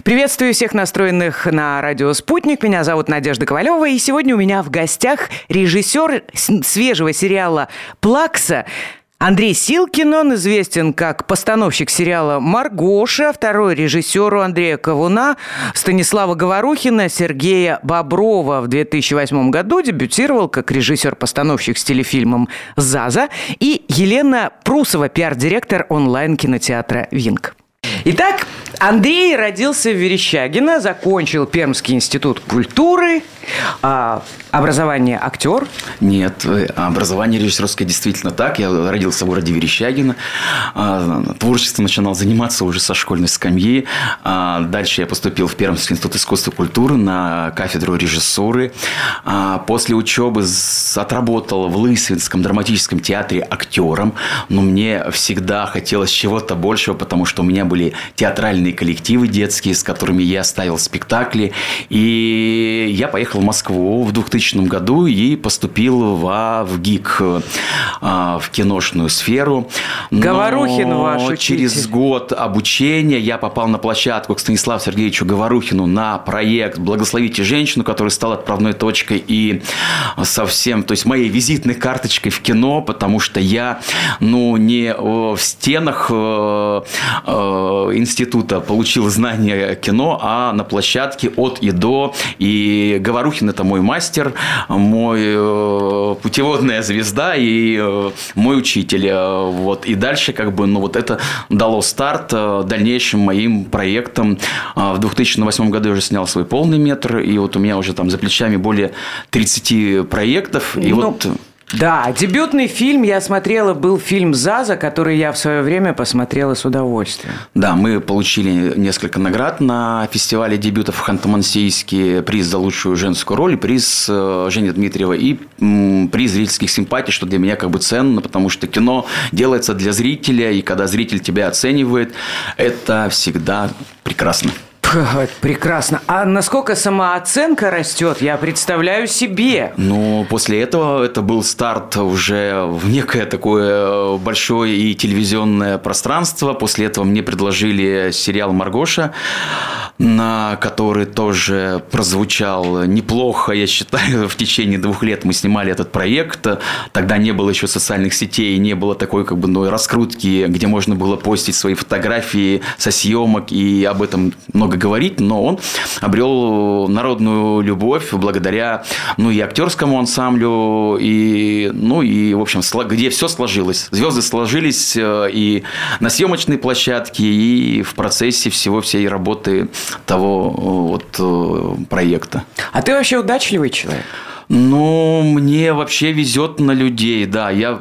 Приветствую всех настроенных на радио «Спутник». Меня зовут Надежда Ковалева. И сегодня у меня в гостях режиссер свежего сериала «Плакса» Андрей Силкин. Он известен как постановщик сериала «Маргоша», второй режиссер у Андрея Ковуна, Станислава Говорухина, Сергея Боброва. В 2008 году дебютировал как режиссер-постановщик с телефильмом «Заза». И Елена Прусова, пиар-директор онлайн-кинотеатра «Винк». Итак, Андрей родился в Верещагино, закончил Пермский институт культуры, образование актер. Нет, образование режиссерское действительно так. Я родился в городе Верещагино, творчеством начинал заниматься уже со школьной скамьи. Дальше я поступил в Пермский институт искусства и культуры на кафедру режиссуры. После учебы отработал в Лысвинском драматическом театре актером, но мне всегда хотелось чего-то большего, потому что у меня были театральные коллективы детские, с которыми я ставил спектакли. И я поехал в Москву в 2000 году и поступил в ГИК, в киношную сферу. Говорухин ваш учитель. Через год обучения я попал на площадку к Станиславу Сергеевичу Говорухину на проект «Благословите женщину», который стал отправной точкой и совсем, то есть моей визитной карточкой в кино, потому что я, не в стенах института получил знания кино, а на площадке от и до. И Говорухин – это мой мастер, мой путеводная звезда и мой учитель. Вот. И дальше это дало старт дальнейшим моим проектам. В 2008 году я уже снял свой полный метр, и вот у меня уже там за плечами более 30 проектов. И Да, дебютный фильм я смотрела, был фильм «Заза», который я в свое время посмотрела с удовольствием. Да, мы получили несколько наград на фестивале дебютов в Ханты-Мансийске. Приз за лучшую женскую роль, приз Жени Дмитриева и приз зрительских симпатий, что для меня ценно, потому что кино делается для зрителя, и когда зритель тебя оценивает, это всегда прекрасно. Прекрасно. А насколько самооценка растет, я представляю себе. После этого это был старт уже в некое такое большое и телевизионное пространство. После этого мне предложили сериал «Маргоша», на который тоже прозвучал неплохо, я считаю. В течение 2 лет мы снимали этот проект. Тогда не было еще социальных сетей, не было такой раскрутки, где можно было постить свои фотографии со съемок и об этом много говорить, но он обрел народную любовь благодаря и актерскому ансамблю, и в общем, где все сложилось. Звезды сложились и на съемочной площадке, и в процессе всей работы того проекта. А ты вообще удачливый человек? Мне вообще везет на людей, да. Я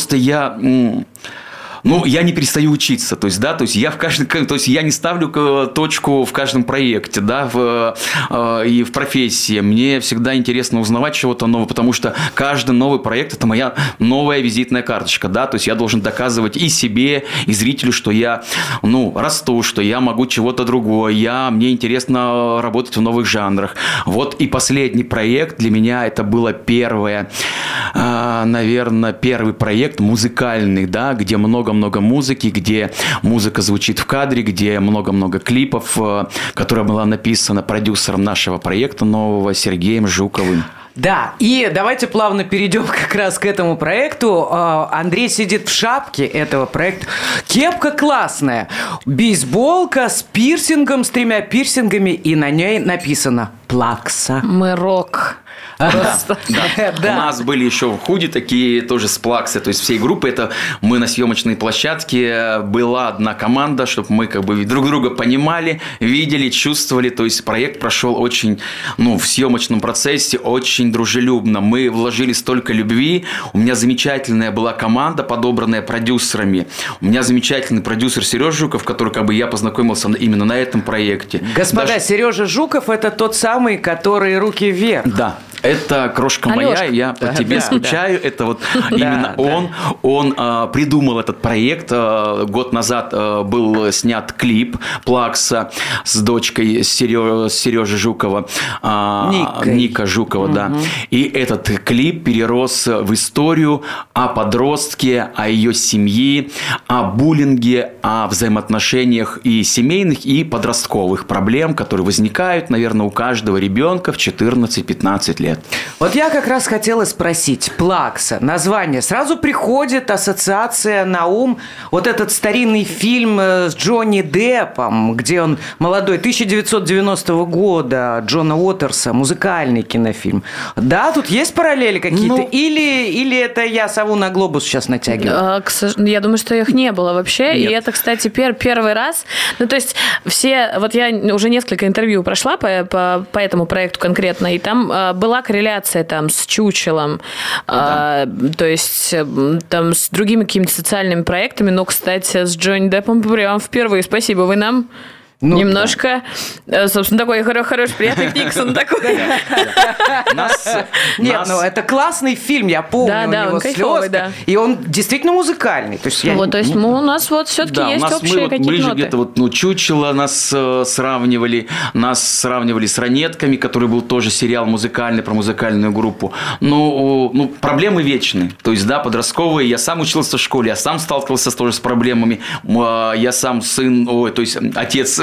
не перестаю учиться, я не ставлю точку в каждом проекте, и в профессии. Мне всегда интересно узнавать чего-то нового, потому что каждый новый проект – это моя новая визитная карточка, то есть я должен доказывать и себе, и зрителю, что я, расту, что я могу чего-то другое, мне интересно работать в новых жанрах. И последний проект для меня это было первый проект музыкальный, где много музыки, где музыка звучит в кадре, где много клипов, которая была написана продюсером нашего проекта нового Сергеем Жуковым. Да, и давайте плавно перейдем как раз к этому проекту. Андрей сидит в шапке этого проекта. Кепка классная, бейсболка с пирсингом, с 3 пирсингами, и на ней написано «Плакса». Мы рок. Просто. Да. У нас были еще худи такие тоже с Плаксы, то есть всей группы. Это мы на съемочной площадке, была одна команда, чтобы мы друг друга понимали, видели, чувствовали. То есть проект прошел очень, в съемочном процессе очень дружелюбно. Мы вложили столько любви. У меня замечательная была команда, подобранная продюсерами. У меня замечательный продюсер Сережа Жуков, который я познакомился именно на этом проекте. Господа, Сережа Жуков – это тот самый, который «Руки вверх». Да. Это «Крошка моя», я по тебе скучаю. Это вот именно он придумал этот проект. Год назад был снят клип «Плакса» с дочкой Сережи Жукова, Ника Жукова, да. И этот клип перерос в историю о подростке, о ее семье, о буллинге, о взаимоотношениях и семейных, и подростковых проблем, которые возникают, наверное, у каждого ребенка в 14-15 лет. Вот я как раз хотела спросить, «Плакса», название, сразу приходит ассоциация на ум, вот этот старинный фильм с Джонни Деппом, где он молодой, 1990 года, Джона Уотерса, музыкальный кинофильм. Да, тут есть параллели какие-то? Или это я сову на глобус сейчас натягиваю? Я думаю, что их не было вообще. Нет. И это, кстати, первый раз. Ну, то есть вот я уже несколько интервью прошла по этому проекту конкретно, и там была корреляция там с чучелом, то есть там с другими какими-то социальными проектами, но, кстати, с Джонни Деппом прям впервые. Спасибо, вы нам немножко, собственно, такой хороший, приятный Никсон такой. Нет, ну это классный фильм, я помню, у него слезы, и он действительно музыкальный. То есть у нас вот все-таки есть общие какие-то ноты. Ближе где-то вот чучело нас сравнивали с «Ранетками», который был тоже сериал музыкальный про музыкальную группу. Ну, проблемы вечны. То есть, да, подростковые. Я сам учился в школе, я сам сталкивался тоже с проблемами. Я сам отец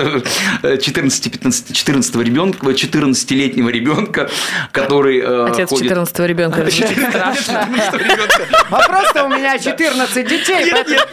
14-летнего ребенка, который Отец 14-го ребенка, это звучит страшно. Просто у меня 14 детей,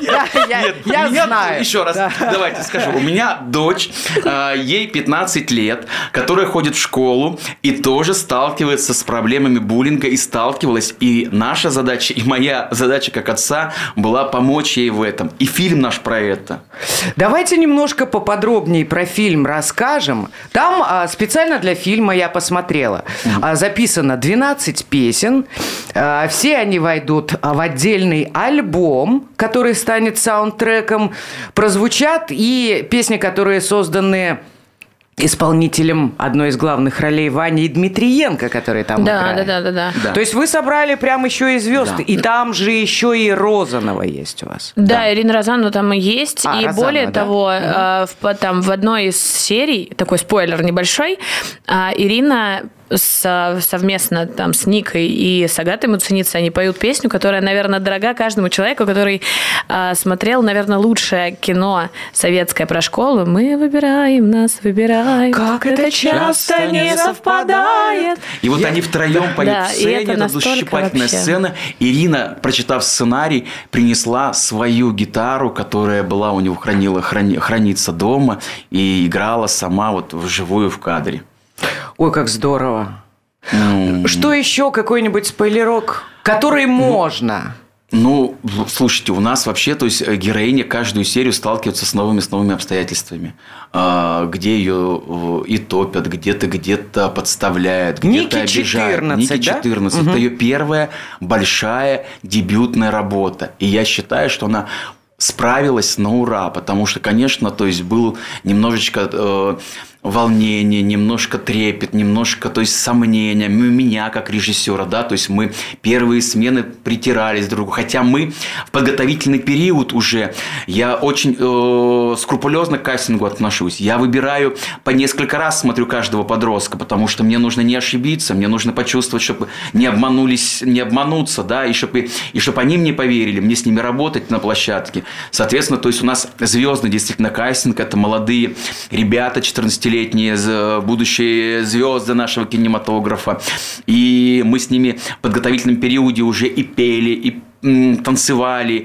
я знаю. Еще раз, давайте скажу. У меня дочь, ей 15 лет, которая ходит в школу и тоже сталкивается с проблемами буллинга, и сталкивалась. И наша задача, и моя задача как отца была помочь ей в этом. И фильм наш про это. Давайте немножко поподробнее про фильм расскажем. Там специально для фильма я посмотрела. Записано 12 песен. Все они войдут в отдельный альбом, который станет саундтреком. Прозвучат и песни, которые созданы исполнителем одной из главных ролей Ваней Дмитриенко, который там играет. Да. То есть вы собрали прям еще и звезд, и там же еще и Розанова есть у вас. Да, Ирина Розанова там и есть, и Розанова, более того, там в одной из серий, такой спойлер небольшой, Ирина совместно там с Никой и с Агатой Муценицы они поют песню, которая, наверное, дорога каждому человеку, который смотрел, наверное, лучшее кино советское про школу. Мы выбираем, нас выбираем. Как это часто не совпадает. И вот они втроем поют в сцене, это душещипательная сцена. Ирина, прочитав сценарий, принесла свою гитару, которая была у него хранится дома, и играла сама вот вживую в кадре. Ой, как здорово. Что еще? Какой-нибудь спойлерок, который можно? Ну, слушайте, у нас вообще, то есть героиня каждую серию сталкивается с новыми обстоятельствами, где ее и топят, где-то подставляют, где-то обижают. Ники 14, да? Это ее первая большая дебютная работа. И я считаю, что она справилась на ура, потому что, конечно, то есть был немножечко волнение, немножко трепет, немножко, то есть сомнения меня как режиссера, да, то есть мы первые смены притирались друг к другу, хотя мы в подготовительный период уже, я очень скрупулезно к кастингу отношусь, я выбираю по несколько раз, смотрю каждого подростка, потому что мне нужно не ошибиться, мне нужно почувствовать, чтобы не обмануться, да, и чтобы они мне поверили, мне с ними работать на площадке, соответственно, то есть у нас звездный действительно кастинг, это молодые ребята, 14-летние, будущие звезды нашего кинематографа. И мы с ними в подготовительном периоде уже и пели, и танцевали,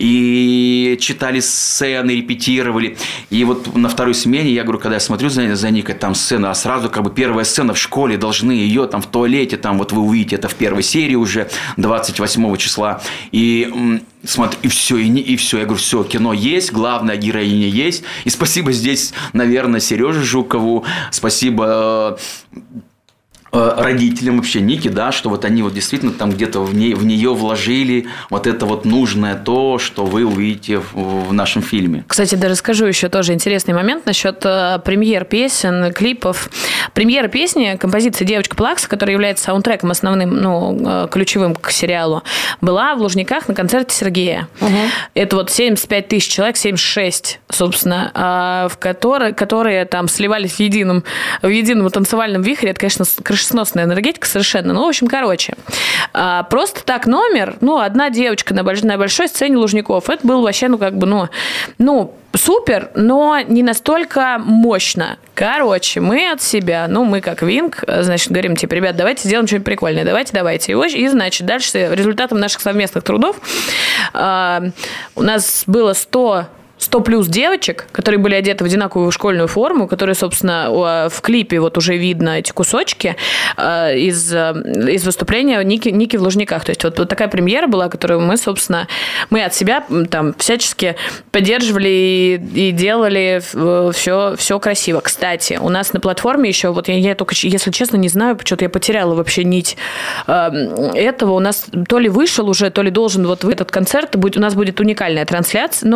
и читали сцены, репетировали. И вот на второй смене, я говорю, когда я смотрю за Никой, там сцена, а сразу как бы первая сцена в школе, должны ее там в туалете, там вот вы увидите, это в первой серии уже 28 числа. И смотри, и все. Я говорю, все, кино есть, главная героиня есть. И спасибо здесь, наверное, Сереже Жукову, спасибо родителям вообще Ники, да, что вот они вот действительно там где-то в нее вложили вот это вот нужное то, что вы увидите в нашем фильме. Кстати, да, расскажу еще тоже интересный момент насчет премьер песен, клипов. Премьера песни, композиция «Девочка Плакса», которая является саундтреком основным, ключевым к сериалу, была в Лужниках на концерте Сергея. Угу. Это вот 75 тысяч человек, 76, собственно, которые там сливались в едином танцевальном вихре. Это, конечно, крышесносная энергетика совершенно. Ну, в общем, просто так номер, одна девочка на большой сцене Лужников, это было вообще, супер, но не настолько мощно. Мы от себя, мы как Винк, значит, говорим, ребят, давайте сделаем что-нибудь прикольное, давайте. И, значит, дальше результатом наших совместных трудов у нас было 100 плюс девочек, которые были одеты в одинаковую школьную форму, которые, собственно, в клипе вот уже видно эти кусочки из выступления Ники в Лужниках. То есть вот такая премьера была, которую мы от себя там всячески поддерживали и делали все красиво. Кстати, у нас на платформе еще, вот я только, если честно, не знаю, почему-то я потеряла вообще нить этого. У нас то ли вышел уже, то ли должен вот в этот концерт, у нас будет уникальная трансляция,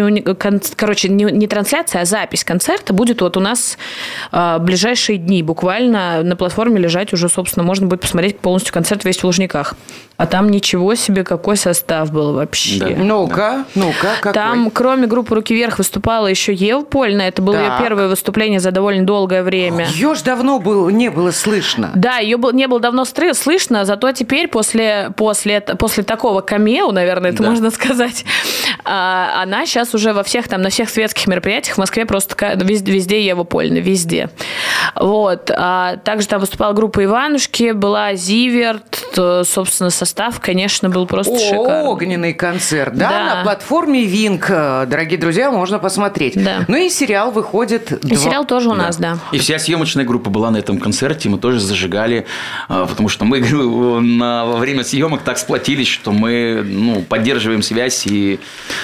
не трансляция, а запись концерта будет вот у нас в ближайшие дни. Буквально на платформе лежать уже, собственно, можно будет посмотреть полностью концерт весь в Лужниках. А там ничего себе, какой состав был вообще. Да. Ну-ка, какой? Там, кроме группы «Руки вверх», выступала еще Ева Польна. Это было ее первое выступление за довольно долгое время. Ее ж давно не было слышно. Да, ее не было давно слышно, зато теперь после такого камео, наверное, это можно сказать, она сейчас уже на всех светских мероприятиях в Москве просто везде Ева Польна, везде. Вот. Также там выступала группа «Иванушки», была «Зиверт», собственно, состав, конечно, был просто шикарный. Огненный концерт, да? На платформе Винк, дорогие друзья, можно посмотреть. Да. Ну и сериал выходит... Сериал тоже у нас, да. И вся съемочная группа была на этом концерте, мы тоже зажигали, потому что мы во время съемок так сплотились, что мы поддерживаем связь и...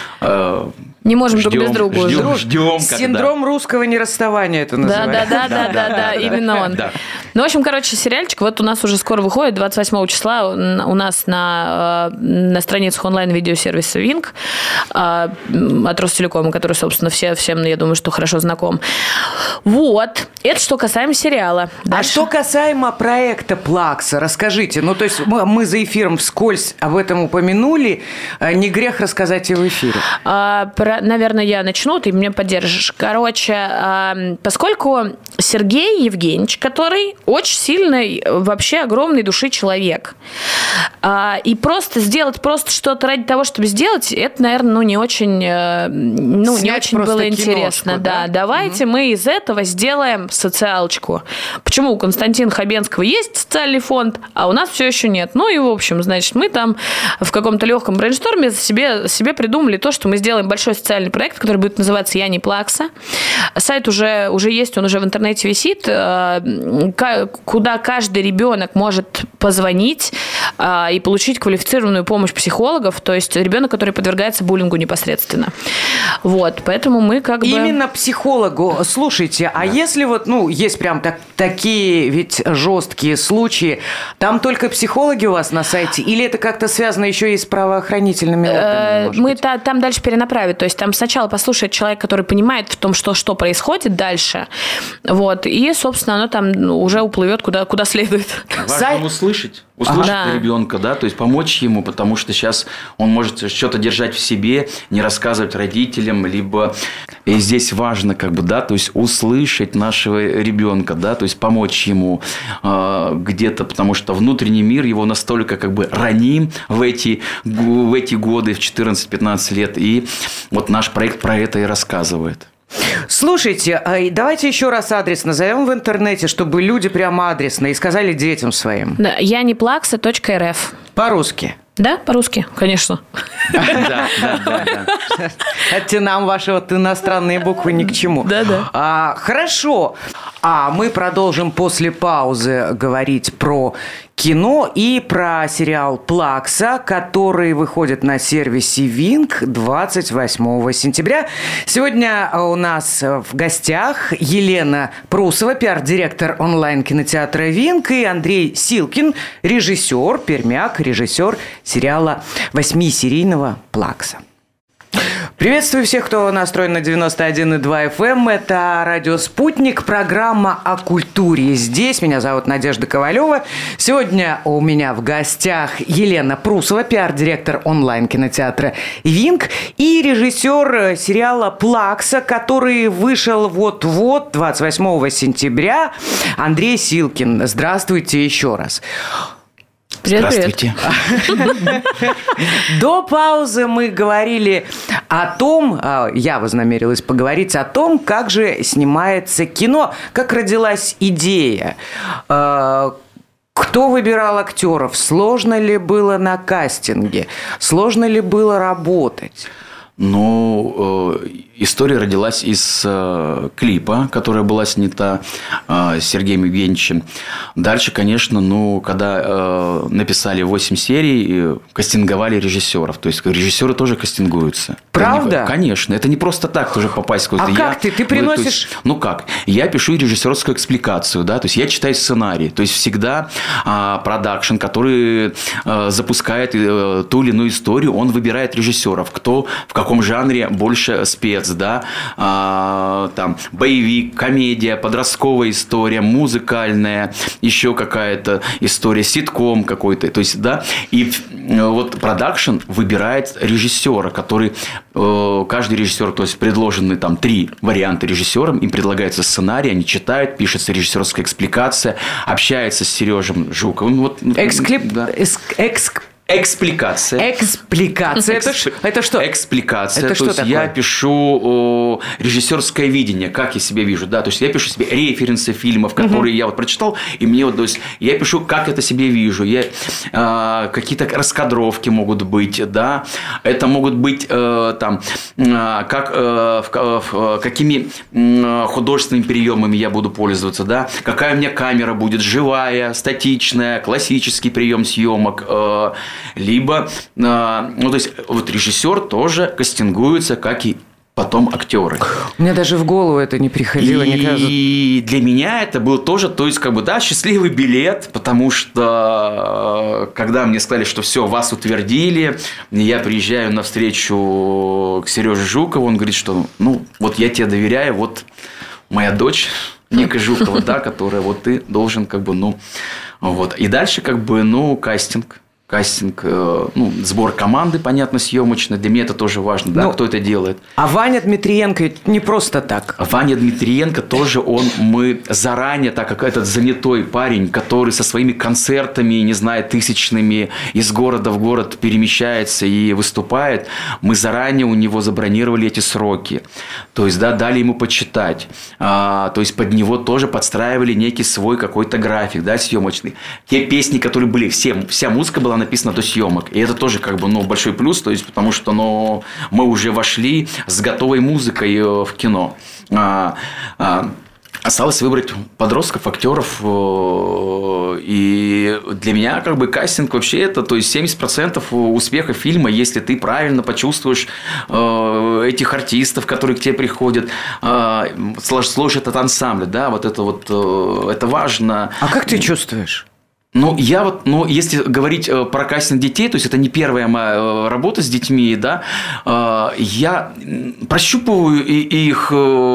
Не можем друг без друга. Ждем. Синдром русского нерасставания это называется. Да, именно он. Ну, в общем, сериальчик вот у нас уже скоро выходит, 28 числа у нас на страницах онлайн-видеосервиса Винк от Ростелекома, который, собственно, всем, я думаю, что хорошо знаком. Вот. Это что касаемо сериала. А что касаемо проекта Плакса, расскажите. То есть мы за эфиром вскользь об этом упомянули. Не грех рассказать и в эфире. Наверное, я начну, ты меня поддержишь. Поскольку Сергей Евгеньевич, который очень сильный, вообще огромной души человек, и просто сделать что-то ради того, чтобы сделать, это, наверное, не очень было интересно. Да, давайте мы из этого сделаем социалочку. Почему у Константина Хабенского есть социальный фонд, а у нас все еще нет? И, в общем, значит, мы там в каком-то легком брейншторме себе придумали то, что мы сделаем большой социальный проект, который будет называться «Я не Плакса». Сайт уже есть, он уже в интернете висит, куда каждый ребенок может позвонить и получить квалифицированную помощь психологов, то есть ребенок, который подвергается буллингу непосредственно. Вот, поэтому мы Именно психологу. Слушайте, а если есть прям такие ведь жесткие случаи, там только психологи у вас на сайте, или это как-то связано еще и с правоохранительными органами? Мы там дальше перенаправить, то есть там сначала послушает человек, который понимает в том, что происходит дальше, вот, и, собственно, оно там уже уплывет куда следует. Важно услышать ребенка, да, то есть помочь ему, потому что сейчас он может что-то держать в себе, не рассказывать родителям, либо и здесь важно, то есть услышать нашего ребенка, да, то есть помочь ему где-то, потому что внутренний мир его настолько раним в эти годы, в 14-15 лет, и вот наш проект про это и рассказывает. Слушайте, давайте еще раз адрес назовем в интернете, чтобы люди прямо адресно и сказали детям своим. Да, янеплакса.рф. По-русски. Да, по-русски, конечно. Да. Это нам ваши вот иностранные буквы ни к чему. Да. Хорошо. А мы продолжим после паузы говорить про кино и про сериал «Плакса», который выходит на сервисе Винк 28 сентября. Сегодня у нас в гостях Елена Прусова, пиар-директор онлайн-кинотеатра Винк, и Андрей Силкин, режиссер, пермяк, режиссер сериала 8-серийного «Плакса». Приветствую всех, кто настроен на 91,2 FM. Это радио «Спутник», программа о культуре. Здесь меня зовут Надежда Ковалева. Сегодня у меня в гостях Елена Прусова, пиар-директор онлайн-кинотеатра «Винк», и режиссер сериала «Плакса», который вышел вот-вот, 28 сентября, Андрей Силкин. Здравствуйте еще раз. Здравствуйте. До паузы мы говорили о том, я вознамерилась поговорить о том, как же снимается кино, как родилась идея. Кто выбирал актеров? Сложно ли было на кастинге? Сложно ли было работать? Ну, история родилась из клипа, которая была снята Сергеем Евгеньевичем. Дальше, конечно, когда написали 8 серий, кастинговали режиссеров. То есть режиссеры тоже кастингуются. Правда? Конечно. Это не просто так тоже попасть куда-то. А как ты? Ты приносишь... как? Я пишу режиссерскую экспликацию, да, то есть я читаю сценарий. То есть всегда продакшн, который запускает ту или иную историю, он выбирает режиссеров. Кто в каком жанре больше спец, да, там боевик, комедия, подростковая история, музыкальная, еще какая-то история, ситком какой-то, то есть, да, и вот продакшн выбирает режиссера, который, каждый режиссер, то есть предложены там 3 варианта режиссерам, им предлагается сценарий, они читают, пишется режиссерская экспликация, общается с Сережей Жуковым, вот, Экспликация. Это что? Экспликация. Это то есть я пишу режиссерское видение, как я себя вижу, да, то есть я пишу себе референсы фильмов, которые я вот прочитал, и мне вот, то есть я пишу, как это себе вижу, какие-то раскадровки могут быть, да, это могут быть там, какими художественными приемами я буду пользоваться, да, какая у меня камера будет, живая, статичная, классический прием съемок. Либо, то есть, вот режиссер тоже кастингуется, как и потом актеры. Мне даже в голову это не приходило. И для меня это был тоже, то есть, счастливый билет, потому что, когда мне сказали, что все, вас утвердили, я приезжаю на встречу к Сереже Жукову, он говорит, что, вот я тебе доверяю, вот моя дочь Ника Жукова, да, которая вот ты должен, вот. И дальше, кастинг, сбор команды, понятно, съемочной. Для меня это тоже важно, да, кто это делает. А Ваня Дмитриенко не просто так. Ваня Дмитриенко тоже мы заранее, так как этот занятой парень, который со своими концертами, не знаю, тысячными из города в город перемещается и выступает, мы заранее у него забронировали эти сроки. То есть, да, дали ему почитать. То есть, под него тоже подстраивали некий свой какой-то график, да, съемочный. Те песни, которые были, вся музыка была написана до съемок. И это тоже большой плюс, то есть, потому что мы уже вошли с готовой музыкой в кино. Осталось выбрать подростков, актеров. И для меня кастинг вообще это, то есть 70% успеха фильма, если ты правильно почувствуешь этих артистов, которые к тебе приходят, сложишь этот ансамбль, да, это важно. А как ты чувствуешь? Если говорить про кастинг детей, то есть это не первая моя работа с детьми, да, я прощупываю их,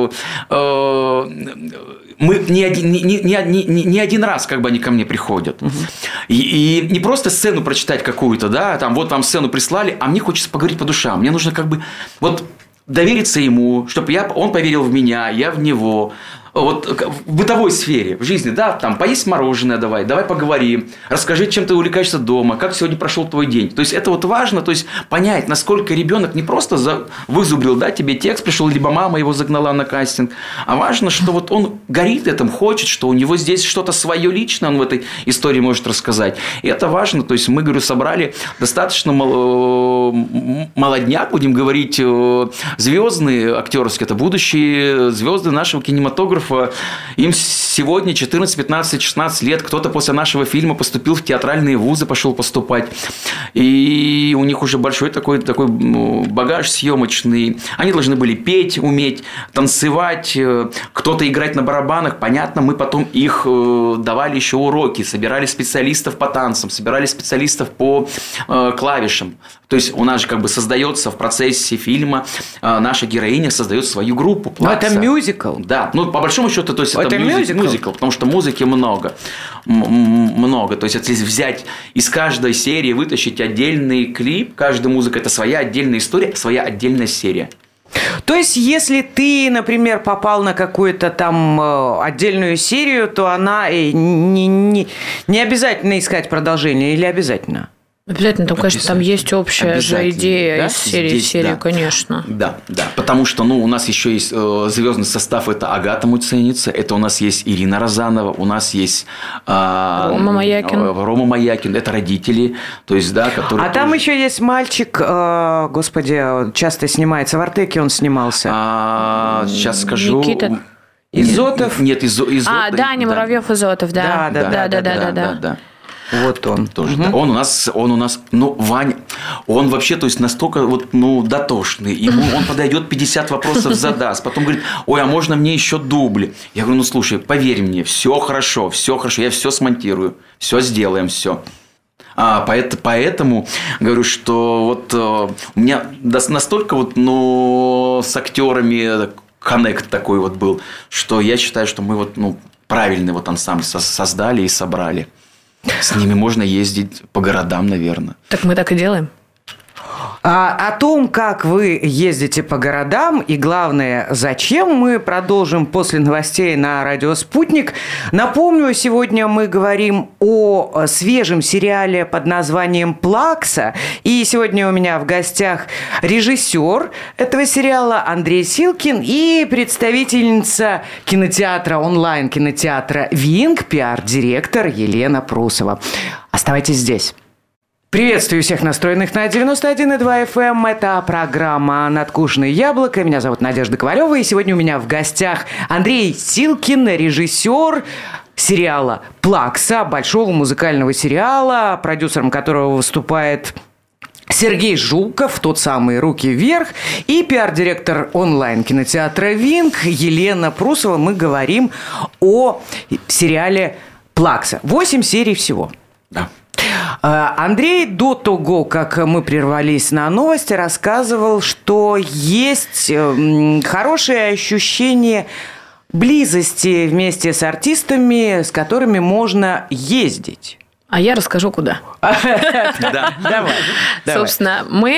мы не один раз они ко мне приходят. И не просто сцену прочитать какую-то, да, там вот вам сцену прислали, а мне хочется поговорить по душам. Мне нужно довериться ему, чтобы он поверил в меня, я в него. вот в бытовой сфере, в жизни, да, там, поесть мороженое давай поговорим, расскажи, чем ты увлекаешься дома, как сегодня прошел твой день. То есть, это вот важно, то есть, понять, насколько ребенок не просто вызубрил, да, тебе текст пришел, либо мама его загнала на кастинг, а важно, что вот он горит этим, хочет, что у него здесь что-то свое личное, он в этой истории может рассказать. И это важно, то есть, мы, говорю, собрали достаточно молодняк, будем говорить, звездные актерские, это будущие звезды нашего кинематографа. Им сегодня 14, 15, 16 лет. Кто-то после нашего фильма поступил в театральные вузы, пошел поступать. И у них уже большой такой багаж съемочный. Они должны были петь, уметь, танцевать, кто-то играть на барабанах. Понятно, мы потом их давали еще уроки, собирали специалистов по танцам, собирали специалистов по клавишам. То есть, у нас же как бы создается в процессе фильма, наша героиня создает свою группу. Плакса. Это мюзикл? Да, ну, по большому счету, то есть, это мюзикл, потому что музыки много. То есть, если взять из каждой серии, вытащить отдельный клип, каждая музыка – это своя отдельная история, своя отдельная серия. То есть, если ты, например, попал на какую-то там отдельную серию, то она не обязательно искать продолжение или обязательно? Обязательно, там, конечно, там есть общая же идея, да? Из серии, да. Конечно. Да, потому что, у нас еще есть звездный состав, это Агата Муценица, это у нас есть Ирина Розанова, у нас есть Рома Маякин, это родители, то есть, да, которые... А там еще есть мальчик, господи, часто снимается, в «Артеке» он снимался. Сейчас скажу... Никита. Изотов? Нет, Изотов. Даня Муравьев-Изотов, да. Да. Вот он. Тоже, да. Он у нас, Ваня, он вообще, то есть, настолько дотошный. Он подойдет, 50 вопросов задаст. Потом говорит, ой, а можно мне еще дубли? Я говорю, слушай, поверь мне, все хорошо, я все смонтирую, все сделаем, все. Поэтому говорю, что вот у меня настолько с актерами коннект такой вот был, что я считаю, что мы правильный ансамбль создали и собрали. С ними можно ездить по городам, наверное. Так мы так и делаем. О том, как вы ездите по городам и, главное, зачем, мы продолжим после новостей на радио «Спутник». Напомню, сегодня мы говорим о свежем сериале под названием «Плакса». И сегодня у меня в гостях режиссер этого сериала Андрей Силкин и представительница кинотеатра, онлайн-кинотеатра «Винг», пиар-директор Елена Прусова. Оставайтесь здесь. Приветствую всех настроенных на 91,2 FM. Это программа «Надкушенное яблоко». Меня зовут Надежда Ковалева. И сегодня у меня в гостях Андрей Силкин, режиссер сериала «Плакса», большого музыкального сериала, продюсером которого выступает Сергей Жуков, тот самый «Руки вверх», и пиар-директор онлайн-кинотеатра «Винг» Елена Прусова. Мы говорим о сериале «Плакса». 8 серий всего. Да. Андрей до того, как мы прервались на новости, рассказывал, что есть хорошее ощущение близости вместе с артистами, с которыми можно ездить. А я расскажу, куда. Да, давай. Собственно, мы,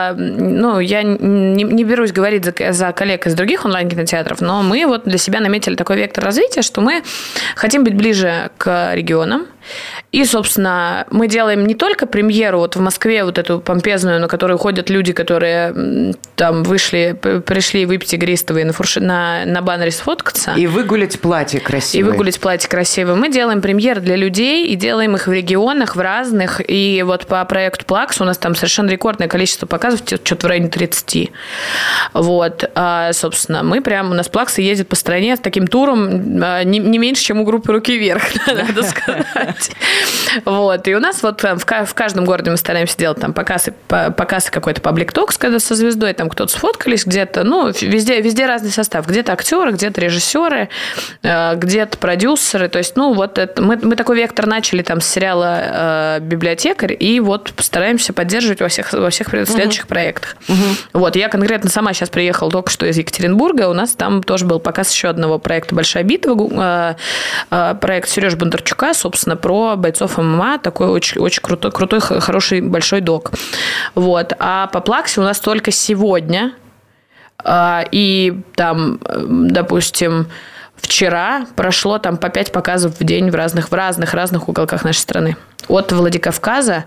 я не берусь говорить за коллег из других онлайн-кинотеатров, но мы вот для себя наметили такой вектор развития, что мы хотим быть ближе к регионам. И, собственно, мы делаем не только премьеру вот в Москве, вот эту помпезную, на которую ходят люди, которые там пришли выпить игристого и на баннере сфоткаться. И выгулять платье красивое. Мы делаем премьеры для людей и делаем их в регионах, в разных. И вот по проекту «Плакс» у нас там совершенно рекордное количество показов, что-то в районе 30. Вот. Собственно, у нас «Плакса» ездит по стране с таким туром не меньше, чем у группы «Руки вверх», надо сказать. Вот. И у нас вот в каждом городе мы стараемся делать там показы какой-то паблик-токс, когда со звездой там кто-то сфоткались, где-то, везде разный состав. Где-то актеры, где-то режиссеры, где-то продюсеры. То есть, мы такой вектор начали там с сериала «Библиотекарь», и вот постараемся поддерживать во всех следующих проектах. Вот. Я конкретно сама сейчас приехала только что из Екатеринбурга. У нас там тоже был показ еще одного проекта «Большая битва», проект Сережи Бондарчука, собственно, про бойцов ММА, такой очень, очень крутой, хороший, большой док. Вот. А по «Плаксе» у нас только сегодня, и там, допустим, вчера прошло там по 5 показов в день в разных уголках нашей страны. От Владикавказа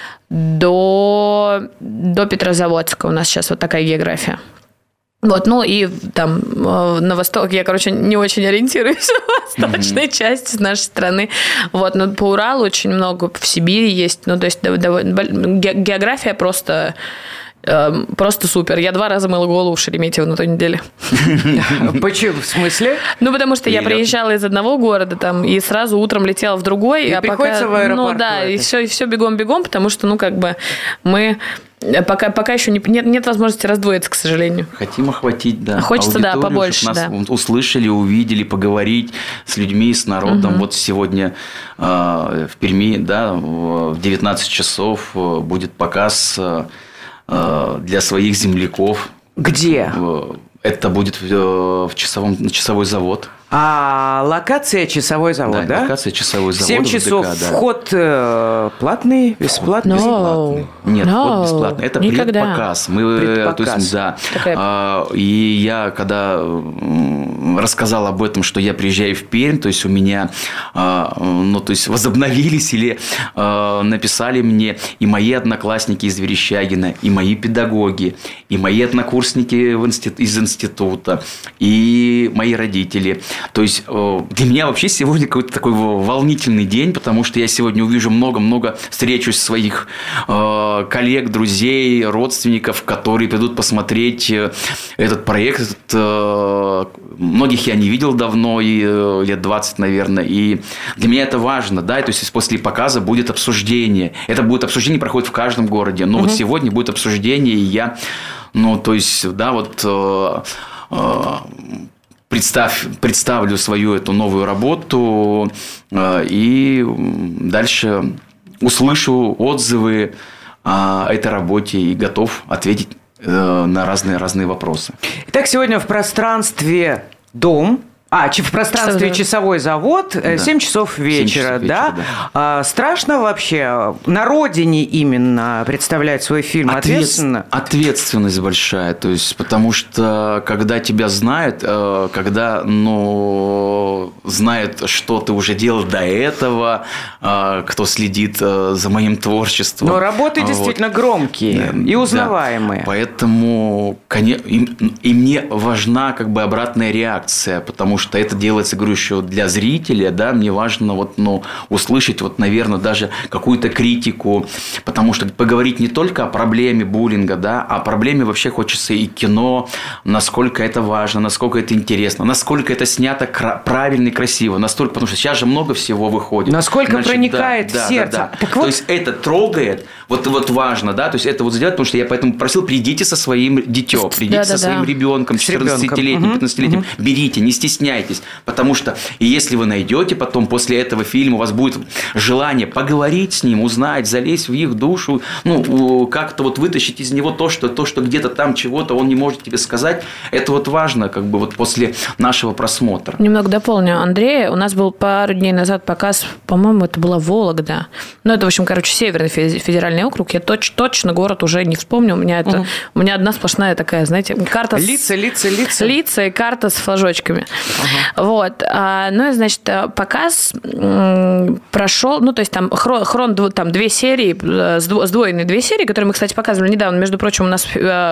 до Петрозаводска у нас сейчас вот такая география. Вот, ну и там на восток я, не очень ориентируюсь в восточной части нашей страны. Вот, но по Уралу очень много, в Сибири есть. Ну, то есть география просто супер. Я 2 раза мыла голову в Шереметьево на той неделе. Почему? В смысле? Ну, потому что я приезжала из одного города там, и сразу утром летела в другой. И приходится в аэропорт. Ну, да, и все бегом-бегом, потому что, мы... Пока еще нет возможности раздвоиться, к сожалению. Хотим охватить, да. Хочется, да, побольше, чтобы нас услышали, увидели, поговорить с людьми, с народом. Вот сегодня в Перми, да, в 19 часов будет показ для своих земляков. Где? Это будет часовой завод. А локация часовой завод, да? Локация часовой завод. 7 часов ВДК, да. Вход платный, бесплатный? Бесплатный. Нет, вход бесплатный. Это предпоказ. Предпоказ. И я, когда рассказал об этом, что я приезжаю в Пермь, то есть у меня возобновились или написали мне и мои одноклассники из Верещагина, и мои педагоги, и мои однокурсники из института, и мои родители. То есть для меня вообще сегодня какой-то такой волнительный день, потому что я сегодня увижу много-много, встречусь своих коллег, друзей, родственников, которые придут посмотреть этот проект. Многих я не видел давно, и лет 20, наверное. И для меня это важно, да, то есть после показа будет обсуждение. Это будет обсуждение, проходит в каждом городе. Но вот сегодня будет обсуждение, и я, представлю свою эту новую работу и дальше услышу отзывы о этой работе и готов ответить на разные вопросы. Итак, сегодня в пространстве «Дом». В пространстве часовой завод, 7 часов вечера, да? Страшно вообще на родине именно представлять свой фильм? Ответственно? Ответственность большая, то есть, потому что когда тебя знают, когда, знают, что ты уже делал до этого, кто следит за моим творчеством. Но работы действительно громкие и узнаваемые. Да. Поэтому и мне важна обратная реакция, потому что это делается, говорю, еще для зрителя, да, мне важно услышать, наверное, даже какую-то критику, потому что поговорить не только о проблеме буллинга, да, а о проблеме вообще хочется и кино, насколько это важно, насколько это интересно, насколько это снято правильно и красиво, настолько, потому что сейчас же много всего выходит. Насколько проникает в сердце. Да. То есть это трогает, вот важно, да, то есть это сделать, потому что я поэтому просил, придите со своим детем, придите со своим ребенком, 14-летним, 15-летним, берите, не стесняйтесь, потому что и если вы найдете потом после этого фильма, у вас будет желание поговорить с ним, узнать, залезть в их душу, как-то вытащить из него то, что где-то там чего-то он не может тебе сказать, это важно, после нашего просмотра. Немного дополню Андрея. У нас был пару дней назад показ, по-моему, это была Вологда. Это, в общем, Северный федеральный округ. Я точно город уже не вспомню. У меня одна сплошная такая, знаете, карта лица. Лица и карта с флажочками. Вот. Значит, показ прошел, то есть там хрон, там 2 серии, сдвоенные 2 серии, которые мы, кстати, показывали недавно. Между прочим, у нас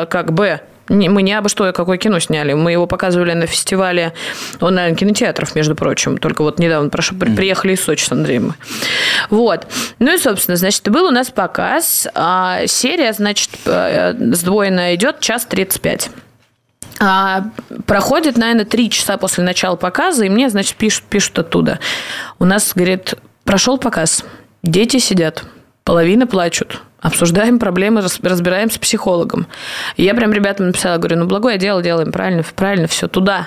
мы не абы что, какое кино сняли. Мы его показывали на фестивале онлайн-кинотеатров, между прочим. Только недавно приехали из Сочи с Андреем. Вот. И, собственно, значит, был у нас показ. Серия, значит, сдвоенная идет 1:35. Проходит, наверное, 3 часа после начала показа, и мне, значит, пишут оттуда. У нас, говорит, прошел показ, дети сидят, половина плачут. Обсуждаем проблемы, разбираем с психологом. И я прям ребятам написала, говорю, благое дело делаем, правильно, все, туда.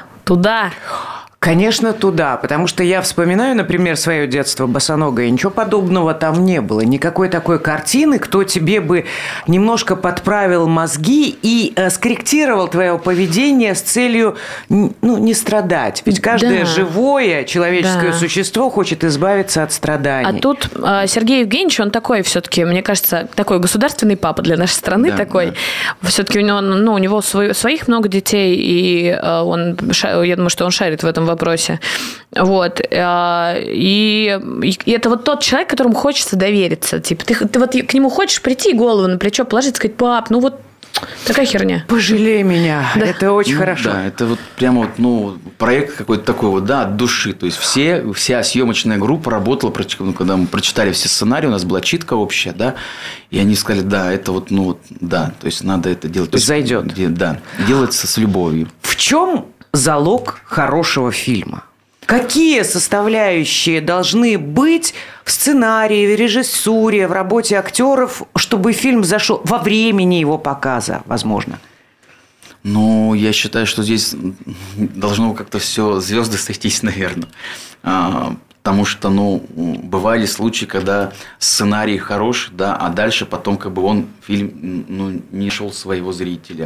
Конечно, туда, потому что я вспоминаю, например, свое детство босоногое, ничего подобного там не было, никакой такой картины, кто тебе бы немножко подправил мозги и скорректировал твое поведение с целью, не страдать. Ведь каждое живое человеческое существо хочет избавиться от страданий. А тут Сергей Евгеньевич, он такой все-таки, мне кажется, такой государственный папа для нашей страны такой. Да. Все-таки у него своих много детей, и я думаю, что он шарит в этом вопросе. Вот. И это вот тот человек, которому хочется довериться. Типа, ты вот к нему хочешь прийти, голову на плечо положить, сказать: пап, ну вот такая херня. Пожалей меня. Да. Это очень хорошо. Да, это вот прямо вот, проект какой-то такой вот, да, от души. То есть вся съемочная группа работала, когда мы прочитали все сценарии, у нас была читка общая, да, и они сказали: да, это вот, да, то есть надо это делать. То есть, зайдет. Да, делается с любовью. В чем залог хорошего фильма? Какие составляющие должны быть в сценарии, в режиссуре, в работе актеров, чтобы фильм зашел во времени его показа, возможно? Ну, я считаю, что здесь должно как-то все звезды сойтись, наверное. Потому что, бывали случаи, когда сценарий хороший, да, а дальше потом фильм не шел своего зрителя.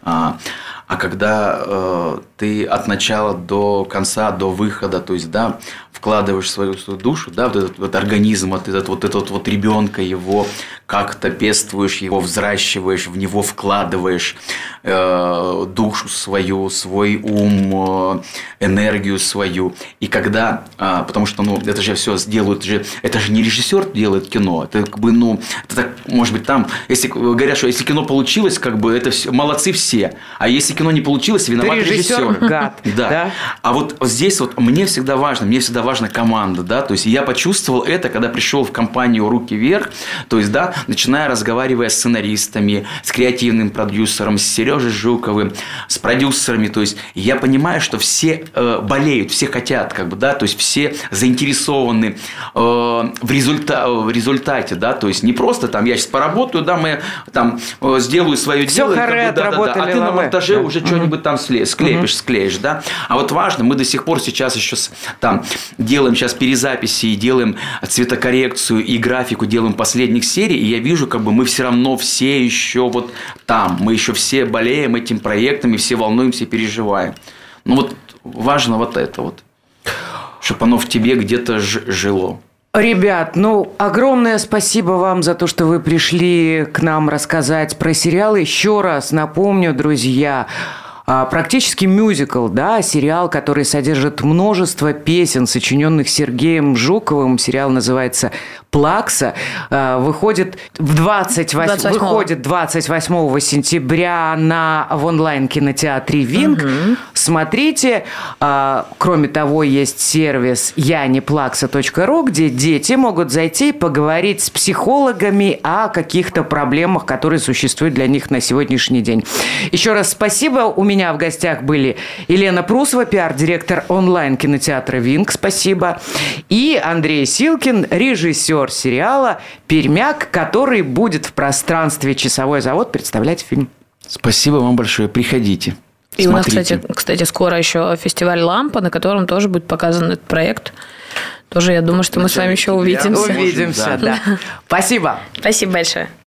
А когда ты от начала до конца, до выхода, то есть, да, вкладываешь свою душу, да, вот этот вот организм, вот этот ребенка, его как-то пестуешь, его взращиваешь, в него вкладываешь душу свою, свой ум, энергию свою. И когда, потому что, это же все сделают, это же не режиссер делает кино, это это так, может быть, там, если говорят, что если кино получилось, это все, молодцы все, а если кино не получилось, виноват режиссер. Гад. Да. А вот здесь мне всегда важна команда, да, то есть я почувствовал это, когда пришел в компанию «Руки вверх», то есть, да, разговаривая с сценаристами, с креативным продюсером, с Сережей Жуковым, с продюсерами, то есть я понимаю, что все болеют, все хотят, то есть все заинтересованы в результате, да, то есть не просто я сейчас поработаю, да, мы сделаю свое дело, а ты на монтаже уже что-нибудь там склеишь, да. А вот важно, мы до сих пор сейчас еще делаем сейчас перезаписи и делаем цветокоррекцию и графику делаем последних серий, и я вижу, мы все равно все еще мы еще все болеем этим проектом, и все волнуемся и переживаем. Важно это, чтобы оно в тебе где-то жило. Ребят, огромное спасибо вам за то, что вы пришли к нам рассказать про сериал. Еще раз напомню, друзья, практически мюзикл, да, сериал, который содержит множество песен, сочиненных Сергеем Жуковым. Сериал называется «Плакса». Выходит 28 сентября в онлайн-кинотеатре «Винг». Смотрите. Кроме того, есть сервис yaneplaksa.ru, где дети могут зайти и поговорить с психологами о каких-то проблемах, которые существуют для них на сегодняшний день. Еще раз спасибо. У меня в гостях были Елена Прусова, пиар-директор онлайн-кинотеатра «Винг». Спасибо. И Андрей Силкин, режиссер сериала «Пермяк», который будет в пространстве «Часовой завод» представлять фильм. Спасибо вам большое. Приходите. И смотрите. У нас, кстати, скоро еще фестиваль «Лампа», на котором тоже будет показан этот проект. Тоже, я думаю, что мы с вами еще увидимся. Увидимся, да. Спасибо. Спасибо большое.